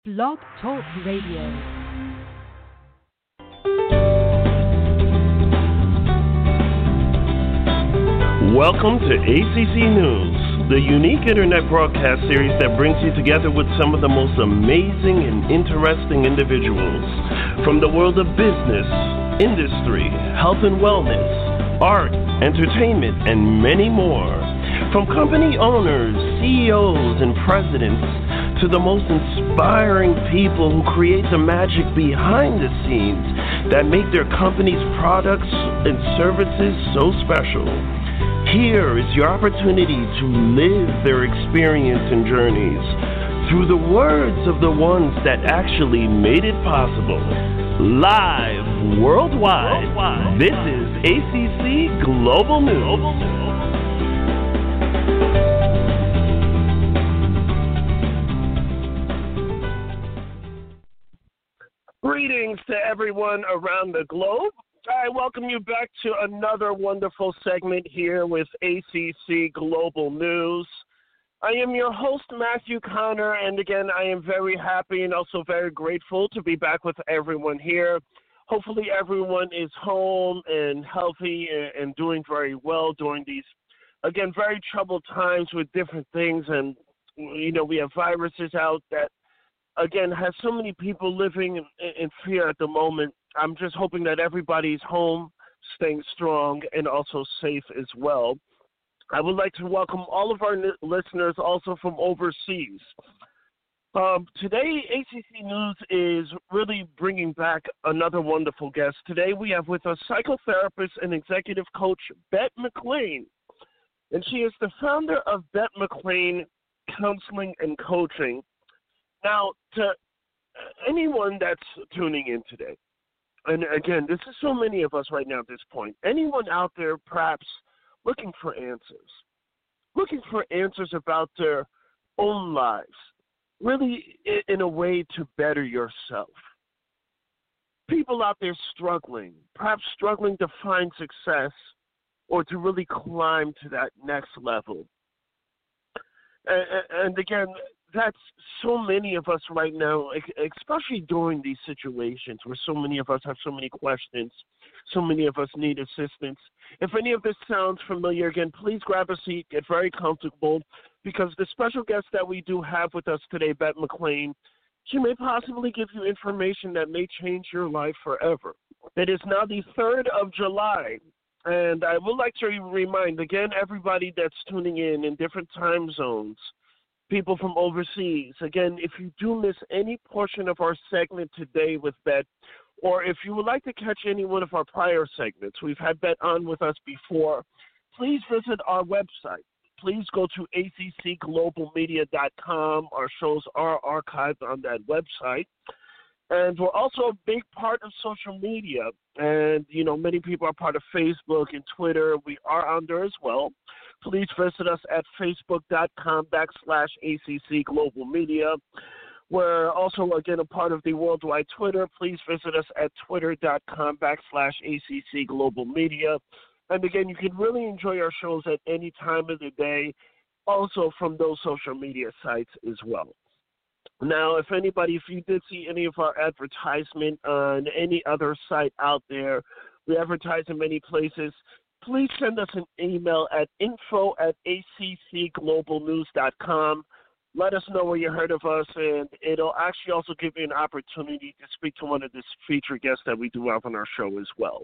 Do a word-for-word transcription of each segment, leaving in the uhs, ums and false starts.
Blog Talk Radio. Welcome to A C C News, the unique internet broadcast series that brings you together with some of the most amazing and interesting individuals from the world of business, industry, health and wellness, art, entertainment, and many more. From company owners, C E Os, and presidents to the most inspiring people who create the magic behind the scenes that make their company's products and services so special. Here is your opportunity to live their experience and journeys through the words of the ones that actually made it possible. Live worldwide, worldwide. This is A C C Global News. Greetings to everyone around the globe. I welcome you back to another wonderful segment here with A C C Global News. I am your host, Matthew Connor, and again, I am very happy and also very grateful to be back with everyone here. Hopefully everyone is home and healthy and, and doing very well during these, again, very troubled times with different things. And, you know, we have viruses out that, again, has so many people living in, in fear at the moment. I'm just hoping that everybody's home, staying strong, and also safe as well. I would like to welcome all of our n- listeners also from overseas. Um, today, A C C News is really bringing back another wonderful guest. Today, we have with us psychotherapist and executive coach Bette McLean, and she is the founder of Bette McLean Counseling and Coaching. Now, to anyone that's tuning in today, and again, this is so many of us right now at this point, anyone out there perhaps looking for answers, looking for answers about their own lives, really in a way to better yourself. People out there struggling, perhaps struggling to find success or to really climb to that next level. And, and again, that's so many of us right now, especially during these situations where so many of us have so many questions, so many of us need assistance. If any of this sounds familiar, again, please grab a seat, get very comfortable, because the special guest that we do have with us today, Bette McLean, she may possibly give you information that may change your life forever. It is now the third of July, and I would like to remind, again, everybody that's tuning in in different time zones, people from overseas. Again, if you do miss any portion of our segment today with Bette, or if you would like to catch any one of our prior segments, we've had Bette on with us before, please visit our website. Please go to A C C global media dot com. Our shows are archived on that website. And we're also a big part of social media. And, you know, many people are part of Facebook and Twitter. We are on there as well. Please visit us at facebook.com backslash ACC Global Media. We're also, again, a part of the worldwide Twitter. Please visit us at twitter.com backslash ACC Global Media. And, again, you can really enjoy our shows at any time of the day, also from those social media sites as well. Now, if anybody, if you did see any of our advertisement on any other site out there, we advertise in many places, please send us an email at info at A C C global news dot com. Let us know where you heard of us, and it'll actually also give you an opportunity to speak to one of the featured guests that we do have on our show as well.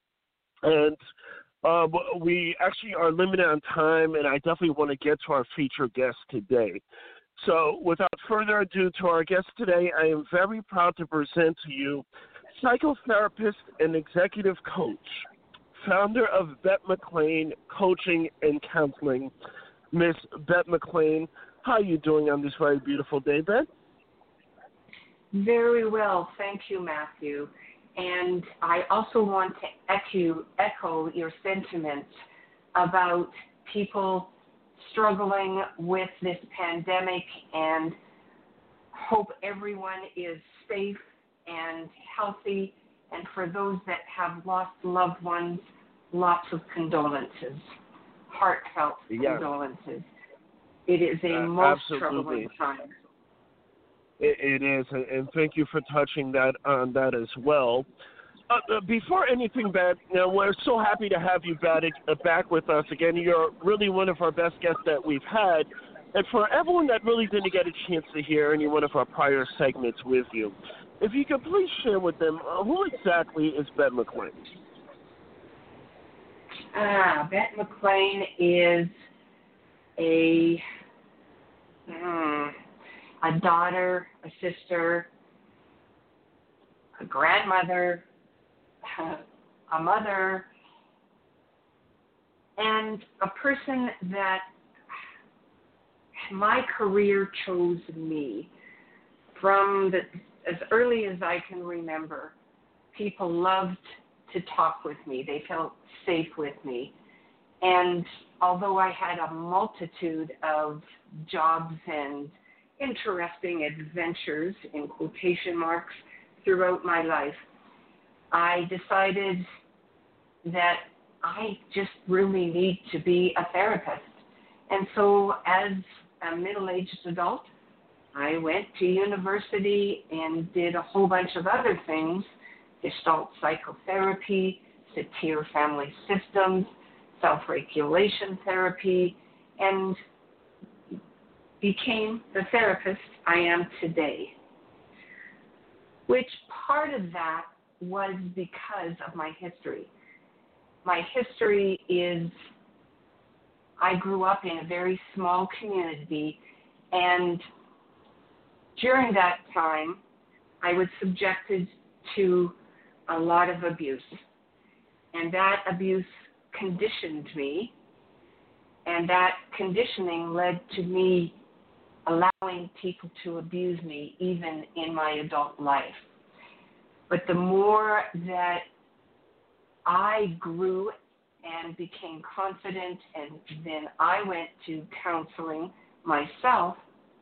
And uh, we actually are limited on time, and I definitely want to get to our featured guest today. So without further ado to our guest today, I am very proud to present to you psychotherapist and executive coach, founder of Bette McLean Coaching and Counseling, Miss Bette McLean. How are you doing on this very beautiful day, Bette? Very well. Thank you, Matthew. And I also want to echo, echo your sentiments about people struggling with this pandemic, and hope everyone is safe and healthy. And for those that have lost loved ones, lots of condolences, heartfelt yes. condolences. It is a uh, most absolutely. troubling time. It, it is, and and thank you for touching that on that as well. Uh, uh, before anything bad, you know, we're so happy to have you back, uh, back with us again. You're really one of our best guests that we've had. And for everyone that really didn't get a chance to hear any one of our prior segments with you, if you could please share with them, uh, who exactly is Bette McClain? Ah, Bette McClain is a, mm, a daughter, a sister, a grandmother, a mother, and a person that my career chose me. From the, as early as I can remember, people loved to talk with me. They felt safe with me. And although I had a multitude of jobs and interesting adventures, in quotation marks, throughout my life, I decided that I just really need to be a therapist. And so as a middle-aged adult, I went to university and did a whole bunch of other things: Gestalt psychotherapy, Satir family systems, self-regulation therapy, and became the therapist I am today. Which part of that was because of my history. My history is I grew up in a very small community, and during that time, I was subjected to a lot of abuse. And that abuse conditioned me, and that conditioning led to me allowing people to abuse me even in my adult life. But the more that I grew and became confident, and then I went to counseling myself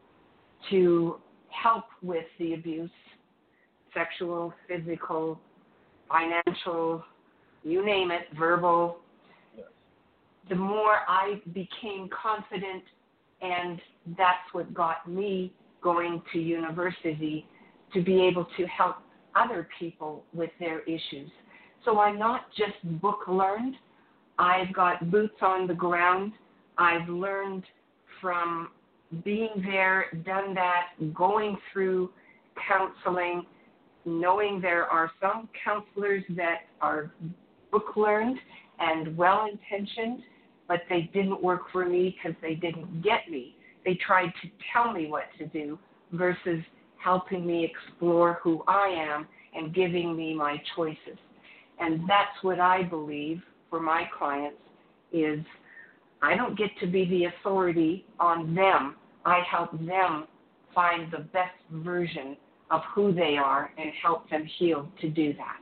to help with the abuse, sexual, physical, financial, you name it, verbal. Yes. The more I became confident, and that's what got me going to university to be able to help other people with their issues. So I'm not just book learned. I've got boots on the ground. I've learned from being there, done that, going through counseling, knowing there are some counselors that are book learned and well-intentioned, but they didn't work for me because they didn't get me. They tried to tell me what to do versus helping me explore who I am and giving me my choices. And that's what I believe for my clients is I don't get to be the authority on them. I help them find the best version of who they are and help them heal to do that.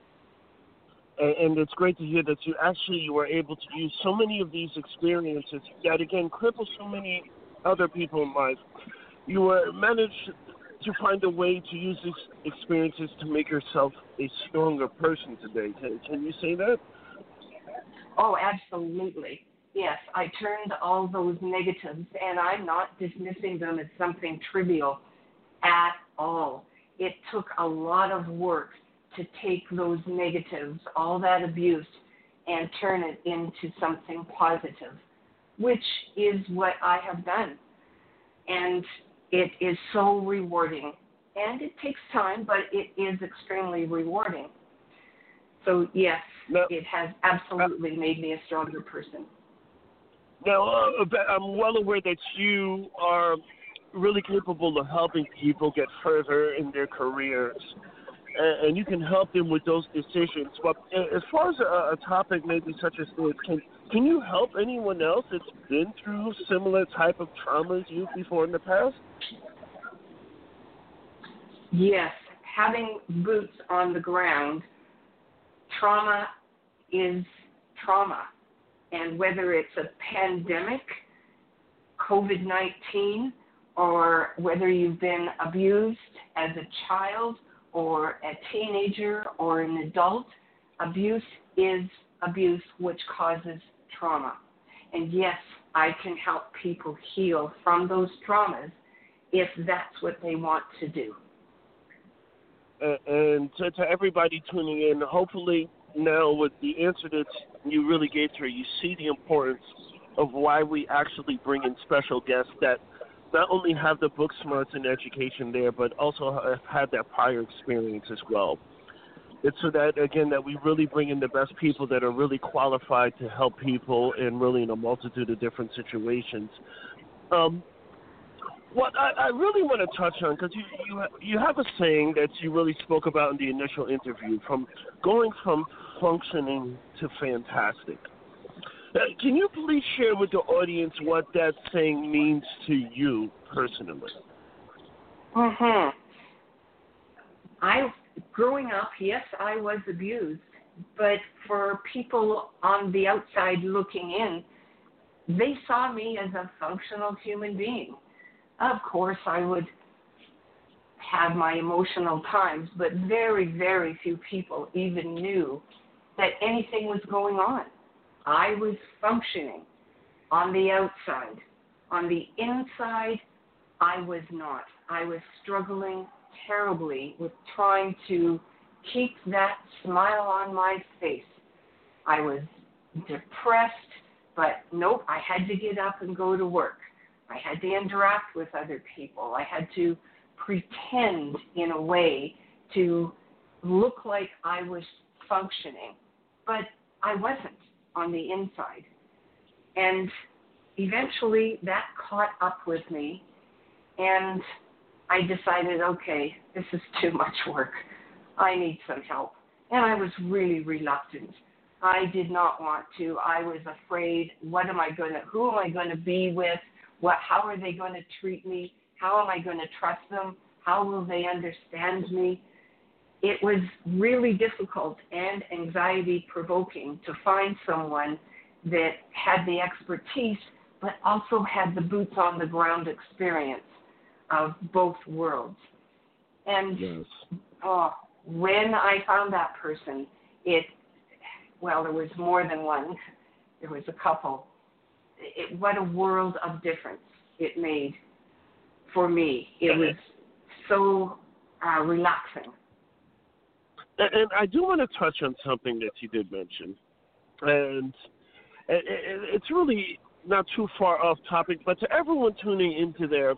And, and it's great to hear that you actually were able to use so many of these experiences that, again, cripple so many other people in life. You were managed to find a way to use these experiences to make yourself a stronger person today. Can, can you say that? Oh, absolutely. Yes, I turned all those negatives, and I'm not dismissing them as something trivial at all. It took a lot of work to take those negatives, all that abuse, and turn it into something positive, which is what I have done. And it is so rewarding. And it takes time, but it is extremely rewarding. So, yes, now, it has absolutely uh, made me a stronger person. Now, uh, I'm well aware that you are really capable of helping people get further in their careers, and, and you can help them with those decisions. But as far as a, a topic maybe such as this, can, can you help anyone else that's been through similar type of traumas you before in the past? Yes, having boots on the ground, trauma is trauma. And whether it's a pandemic, covid nineteen, or whether you've been abused as a child or a teenager or an adult, abuse is abuse, which causes trauma. And yes, I can help people heal from those traumas if that's what they want to do. Uh, and to, to everybody tuning in, hopefully now with the answer that you really gave to her, you see the importance of why we actually bring in special guests that not only have the book smarts and education there, but also have had that prior experience as well. It's so that, again, that we really bring in the best people that are really qualified to help people in really in a multitude of different situations. Um, what I, I really want to touch on, because you, you, you have a saying that you really spoke about in the initial interview, from going from functioning to fantastic. Uh, can you please share with the audience what that saying means to you personally? Mm-hmm. I, growing up, yes, I was abused, but for people on the outside looking in, they saw me as a functional human being. Of course, I would have my emotional times, but very, very few people even knew that anything was going on. I was functioning on the outside. On the inside, I was not. I was struggling terribly with trying to keep that smile on my face. I was depressed, but nope, I had to get up and go to work. I had to interact with other people. I had to pretend in a way to look like I was functioning, but I wasn't on the inside. And eventually that caught up with me, and I decided, okay, this is too much work. I need some help. And I was really reluctant. I did not want to. I was afraid, what am I going to, who am I going to be with? What, how are they going to treat me? How am I going to trust them? How will they understand me? It was really difficult and anxiety-provoking to find someone that had the expertise but also had the boots-on-the-ground experience of both worlds. And yes. oh, when I found that person, it, well, there was more than one. There was a couple. It, what a world of difference it made for me. It was so uh, relaxing. And, and I do want to touch on something that you did mention. And it, it, it's really not too far off topic, but to everyone tuning into there,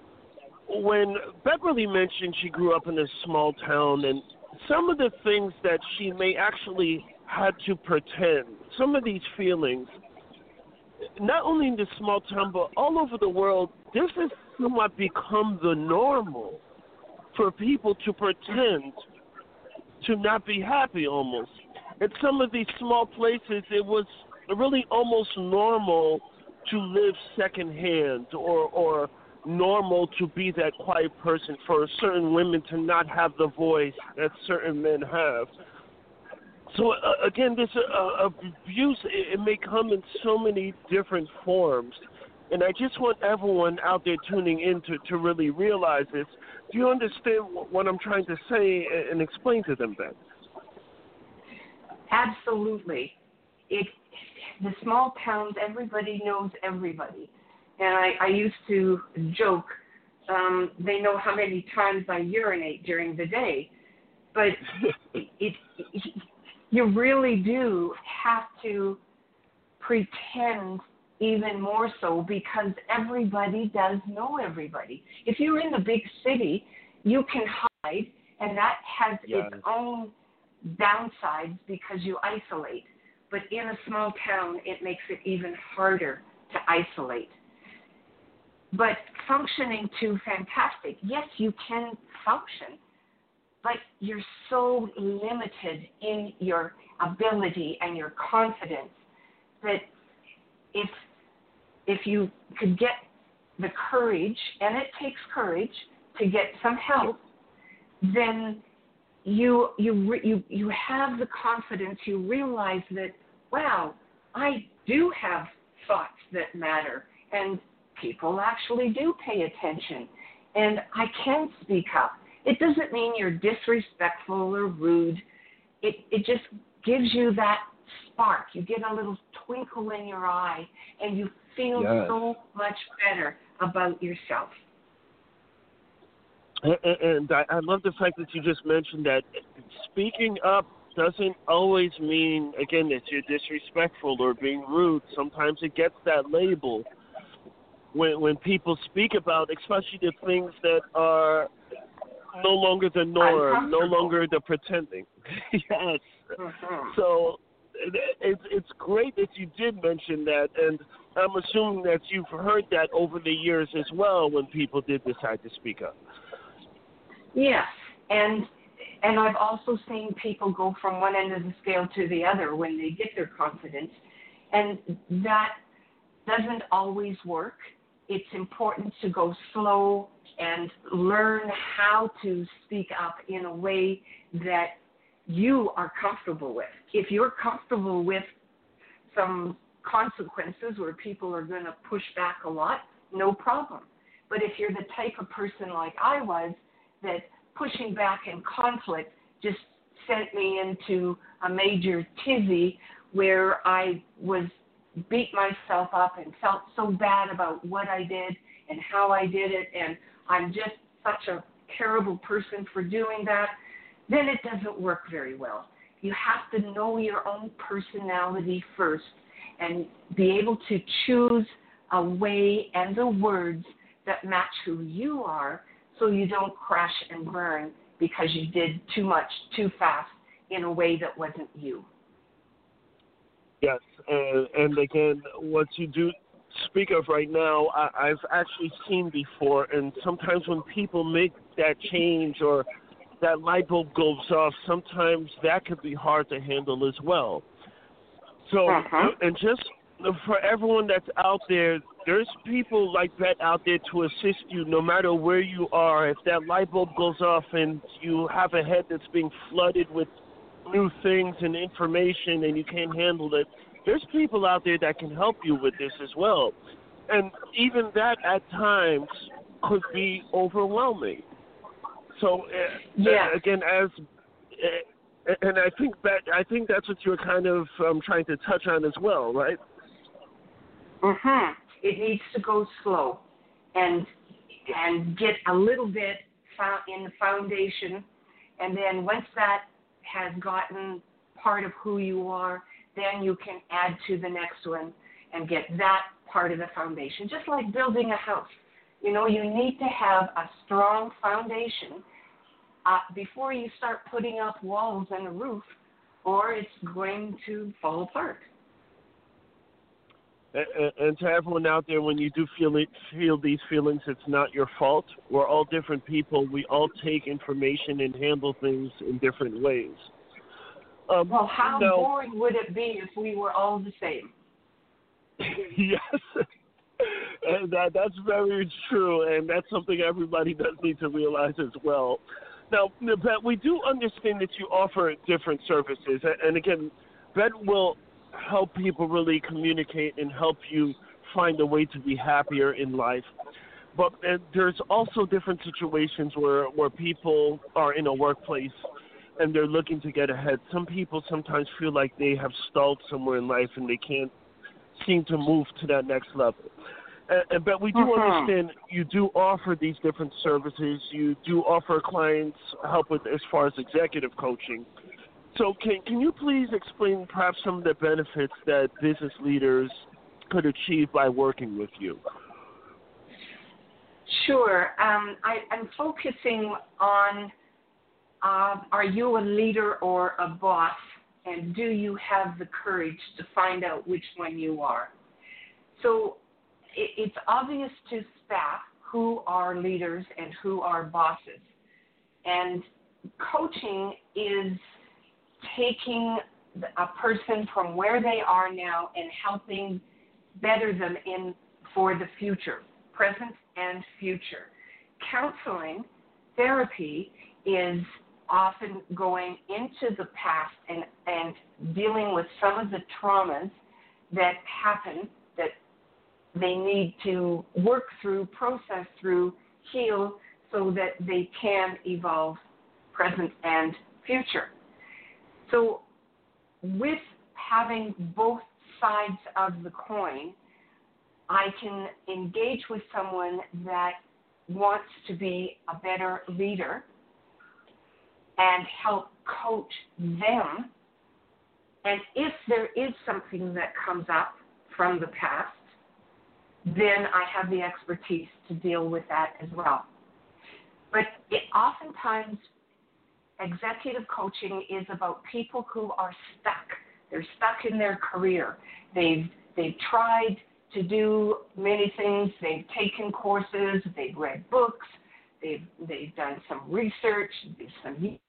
when Beverly mentioned she grew up in a small town and some of the things that she may actually had to pretend, some of these feelings, not only in this small town, but all over the world, this has somewhat become the normal for people to pretend to not be happy almost. In some of these small places, it was really almost normal to live secondhand or, or normal to be that quiet person, for certain women to not have the voice that certain men have. So, uh, again, this uh, abuse, it, it may come in so many different forms. And I just want everyone out there tuning in to, to really realize this. Do you understand what I'm trying to say and explain to them, Ben? Absolutely. It, the small towns, everybody knows everybody. And I, I used to joke, um, they know how many times I urinate during the day. But it, it, it, you really do have to pretend even more so, because everybody does know everybody. If you're in the big city, you can hide, and that has yes. its own downsides because you isolate. But in a small town, it makes it even harder to isolate. But functioning to fantastic, yes, you can function, but you're so limited in your ability and your confidence that if if you could get the courage, and it takes courage to get some help, then you you you you have the confidence. You realize that, wow, I do have thoughts that matter, and people actually do pay attention, and I can speak up. It doesn't mean you're disrespectful or rude. It it just gives you that spark. You get a little twinkle in your eye, and you feel yes. so much better about yourself. And I, I love the fact that you just mentioned that speaking up doesn't always mean, again, that you're disrespectful or being rude. Sometimes it gets that label when when people speak about, especially the things that are no longer the norm, no longer the pretending. Yes. Mm-hmm. So it's it's great that you did mention that, and I'm assuming that you've heard that over the years as well when people did decide to speak up. Yes, and and I've also seen people go from one end of the scale to the other when they get their confidence, and that doesn't always work. It's important to go slow and learn how to speak up in a way that you are comfortable with. If you're comfortable with some consequences where people are going to push back a lot, no problem. But if you're the type of person like I was, that pushing back and conflict just sent me into a major tizzy where I was beat myself up and felt so bad about what I did and how I did it, and I'm just such a terrible person for doing that, then it doesn't work very well. You have to know your own personality first and be able to choose a way and the words that match who you are so you don't crash and burn because you did too much too fast in a way that wasn't you. Yes, and, and again, what you do speak of right now, I, I've actually seen before, and sometimes when people make that change or that light bulb goes off, sometimes that could be hard to handle as well. So, Uh-huh. and just for everyone that's out there, there's people like Bette out there to assist you no matter where you are. If that light bulb goes off and you have a head that's being flooded with new things and information and you can't handle it, there's people out there that can help you with this as well. And even that at times could be overwhelming. So uh, yeah. again, as uh, and I think that I think that's what you're kind of um, trying to touch on as well, right? Mhm. It needs to go slow, and and get a little bit in the foundation, and then once that has gotten part of who you are, then you can add to the next one and get that part of the foundation. Just like building a house. You know, you need to have a strong foundation uh, before you start putting up walls and a roof, or it's going to fall apart. And, and to everyone out there, when you do feel it, feel these feelings, it's not your fault. We're all different people. We all take information and handle things in different ways. Um, well, how now, boring would it be if we were all the same? Yes, and that, that's very true, and that's something everybody does need to realize as well. Now, Bette, we do understand that you offer different services, and again, Bette will help people really communicate and help you find a way to be happier in life. But and there's also different situations where, where people are in a workplace and they're looking to get ahead. Some people sometimes feel like they have stalled somewhere in life and they can't seem to move to that next level. And, and but we do uh-huh. understand you do offer these different services. You do offer clients help with as far as executive coaching. So can can you please explain perhaps some of the benefits that business leaders could achieve by working with you? Sure. Um, I, I'm focusing on uh, are you a leader or a boss, and do you have the courage to find out which one you are? So it, it's obvious to staff who are leaders and who are bosses. And coaching is taking a person from where they are now and helping better them in for the future, present and future. Counseling, therapy is often going into the past and, and dealing with some of the traumas that happen that they need to work through, process through, heal so that they can evolve present and future. So with having both sides of the coin, I can engage with someone that wants to be a better leader and help coach them. And if there is something that comes up from the past, then I have the expertise to deal with that as well. But it, oftentimes, executive coaching is about people who are stuck. They're stuck in their career. They've they've tried to do many things. They've taken courses. They've read books. They've they've done some research. Some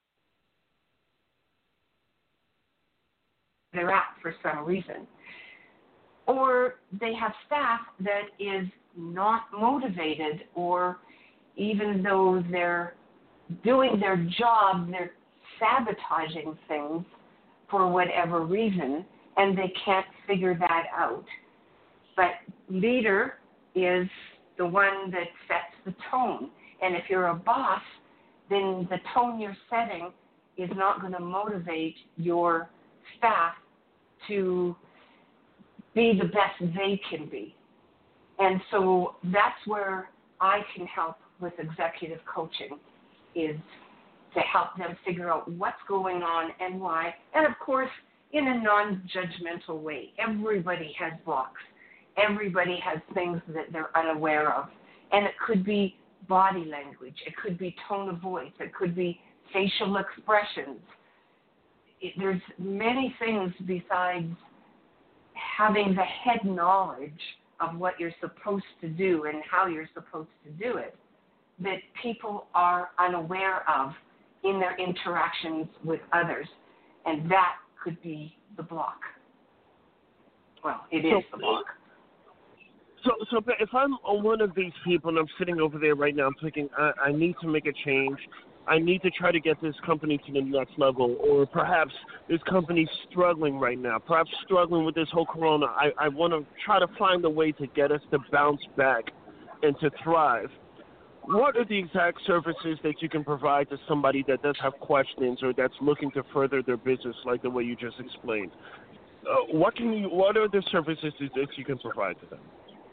they're at for some reason. Or they have staff that is not motivated, or even though they're doing their job, they're sabotaging things for whatever reason, and they can't figure that out. But leader is the one that sets the tone. And if you're a boss, then the tone you're setting is not going to motivate your staff to be the best they can be. And so that's where I can help with executive coaching, is to help them figure out what's going on and why. And of course, in a non-judgmental way. Everybody has blocks. Everybody has things that they're unaware of. And it could be body language. It could be tone of voice. It could be facial expressions. It, there's many things besides having the head knowledge of what you're supposed to do and how you're supposed to do it that people are unaware of in their interactions with others. And that could be the block. Well, it is so, the block. So, so if I'm one of these people and I'm sitting over there right now, I'm thinking, I, I need to make a change. I need to try to get this company to the next level, or perhaps this company's struggling right now, perhaps struggling with this whole corona. I, I want to try to find a way to get us to bounce back and to thrive. What are the exact services that you can provide to somebody that does have questions or that's looking to further their business like the way you just explained? Uh, what can you? What are the services that you can provide to them?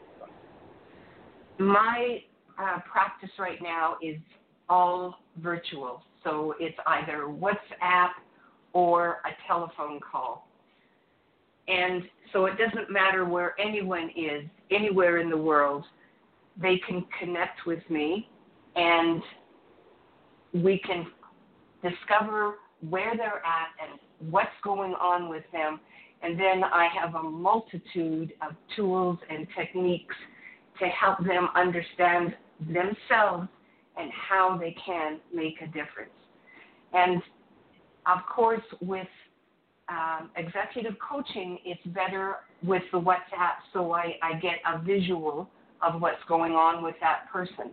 My uh, practice right now is all virtual. So it's either WhatsApp or a telephone call. And so it doesn't matter where anyone is, anywhere in the world, they can connect with me and we can discover where they're at and what's going on with them. And then I have a multitude of tools and techniques to help them understand themselves and how they can make a difference. And of course, with um, executive coaching, it's better with the WhatsApp, so I, I get a visual of what's going on with that person.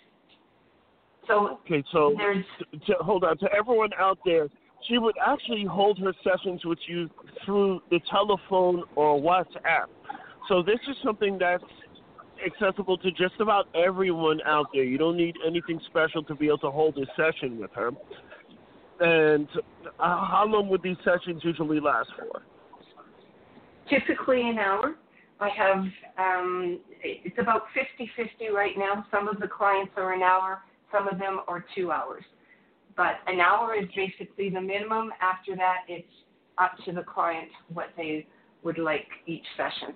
So okay, so there's to, to, hold on. To everyone out there, she would actually hold her sessions with you through the telephone or WhatsApp. So this is something that's accessible to just about everyone out there. You don't need anything special to be able to hold a session with her. And uh, how long would these sessions usually last for? Typically an hour. I have, um, it's about fifty-fifty right now. Some of the clients are an hour, some of them are two hours. But an hour is basically the minimum. After that, it's up to the client what they would like each session.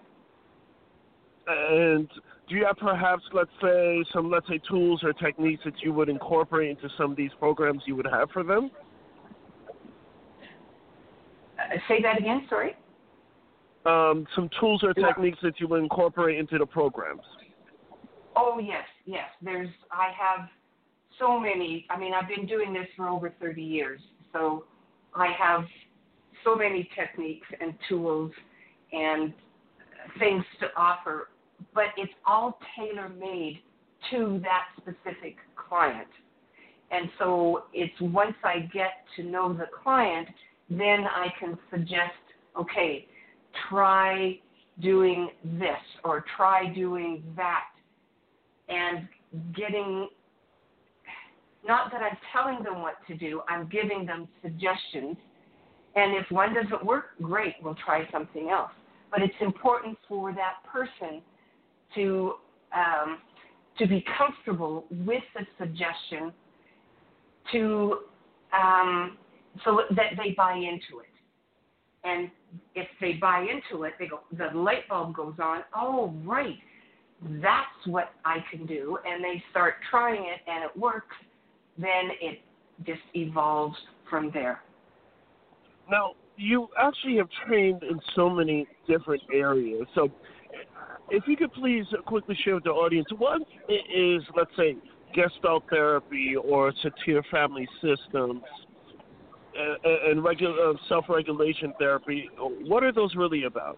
And do you have perhaps, let's say, some, let's say, tools or techniques that you would incorporate into some of these programs you would have for them? Uh, say that again, sorry? Um, some tools or techniques that you would incorporate into the programs. Oh, yes, yes. There's, I have so many. I mean, I've been doing this for over thirty years, so I have so many techniques and tools and things to offer, but it's all tailor-made to that specific client. And so it's once I get to know the client, then I can suggest, okay, try doing this or try doing that, and getting, not that I'm telling them what to do, I'm giving them suggestions. And if one doesn't work, great, we'll try something else. But it's important for that person to um, to to be comfortable with the suggestion to um, so that they buy into it. And if they buy into it, they go, the light bulb goes on, oh, right, that's what I can do. And they start trying it and it works, then it just evolves from there. Now, you actually have trained in so many different areas. So if you could please quickly share with the audience, what is, let's say, Gestalt therapy or Satir family systems uh, and regular uh, self-regulation therapy, what are those really about?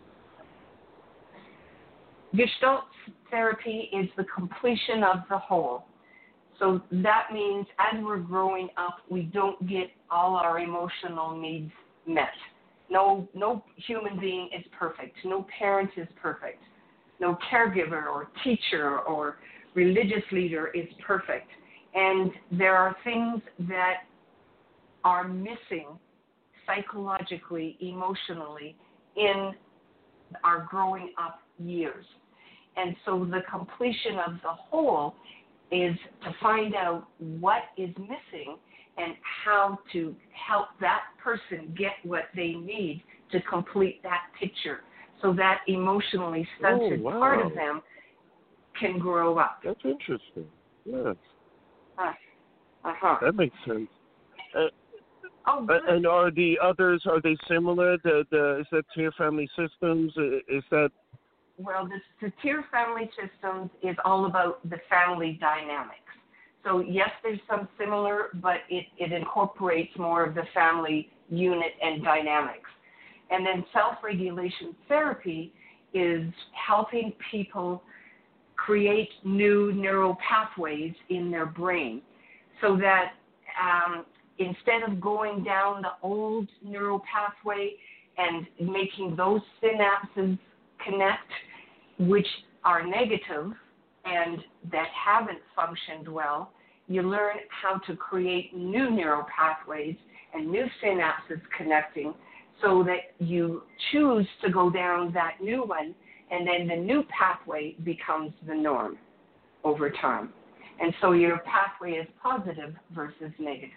Gestalt therapy is the completion of the whole. So that means as we're growing up, we don't get all our emotional needs met. No, no human being is perfect. No parent is perfect. No caregiver or teacher or religious leader is perfect. And there are things that are missing psychologically, emotionally in our growing up years. And so the completion of the whole is to find out what is missing and how to help that person get what they need to complete that picture so that emotionally stunted oh, wow. part of them can grow up. That's interesting. Yes. Uh, uh-huh. That makes sense. Uh, oh, good. And are the others, are they similar? The, the, is that Satir family systems? Is that... Well, the Satir family systems is all about the family dynamics. So, yes, there's some similar, but it, it incorporates more of the family unit and dynamics. And then self-regulation therapy is helping people create new neural pathways in their brain so that um, instead of going down the old neural pathway and making those synapses connect, which are negative and that haven't functioned well, you learn how to create new neural pathways and new synapses connecting so that you choose to go down that new one, and then the new pathway becomes the norm over time. And so your pathway is positive versus negative.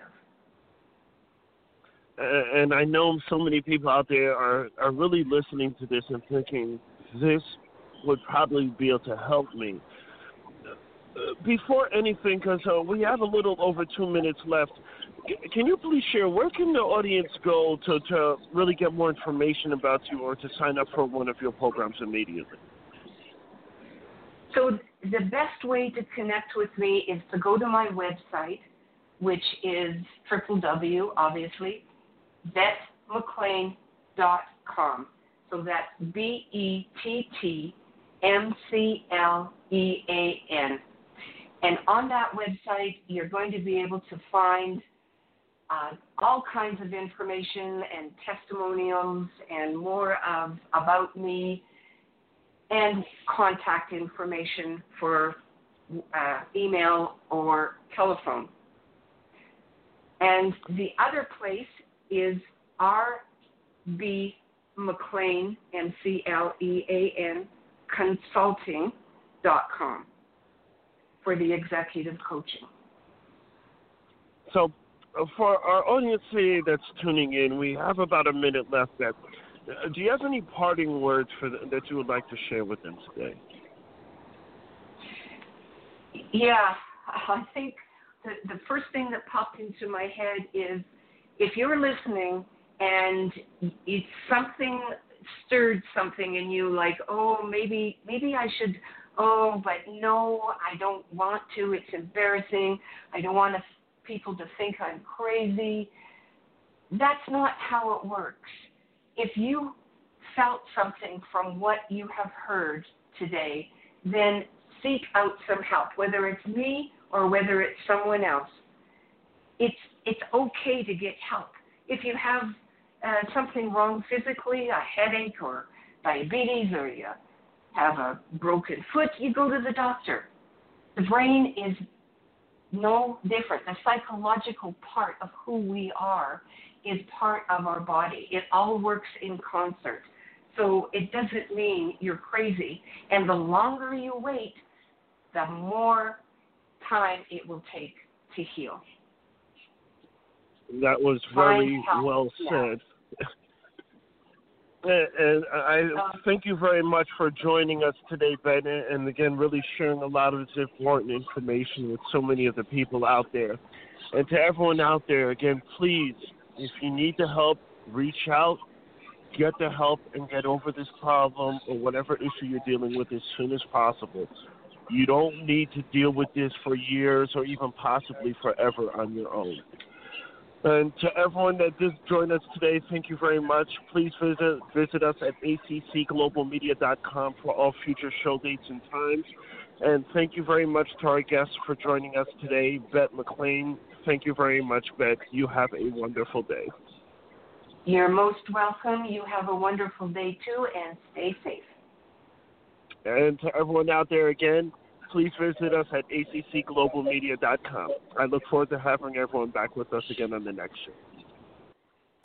Uh, and I know so many people out there are, are really listening to this and thinking, this would probably be able to help me. Uh, before anything, because uh, we have a little over two minutes left, c- can you please share, where can the audience go to, to really get more information about you or to sign up for one of your programs immediately? So the best way to connect with me is to go to my website, which is w w w, obviously, bette mclean dot com. So that's B E T T M C L E A N. And on that website, you're going to be able to find uh, all kinds of information and testimonials and more of about me and contact information for uh, email or telephone. And the other place is R B McLean, M C L E A N, consulting dot com for the executive coaching. So uh, for our audience today that's tuning in, we have about a minute left. That, uh, do you have any parting words for the, that you would like to share with them today? Yeah, I think the, the first thing that popped into my head is if you're listening and it's something stirred something in you, like, oh, maybe maybe I should, oh, but no, I don't want to. It's embarrassing. I don't want to, people to think I'm crazy. That's not how it works. If you felt something from what you have heard today, then seek out some help, whether it's me or whether it's someone else. It's it's okay to get help. If you have uh, something wrong physically, a headache or diabetes, or you have a broken foot, you go to the doctor. The brain is no different. The psychological part of who we are is part of our body. It all works in concert. So it doesn't mean you're crazy. And the longer you wait, the more time it will take to heal. That was very well said. And I thank you very much for joining us today, Ben, and again, really sharing a lot of this important information with so many of the people out there. And to everyone out there, again, please, if you need the help, reach out, get the help, and get over this problem or whatever issue you're dealing with as soon as possible. You don't need to deal with this for years or even possibly forever on your own. And to everyone that did join us today, thank you very much. Please visit visit us at A C C global media dot com for all future show dates and times. And thank you very much to our guests for joining us today, Bette McLean. Thank you very much, Bette. You have a wonderful day. You're most welcome. You have a wonderful day, too, and stay safe. And to everyone out there again, please visit us at A C C global media dot com. I look forward to having everyone back with us again on the next show.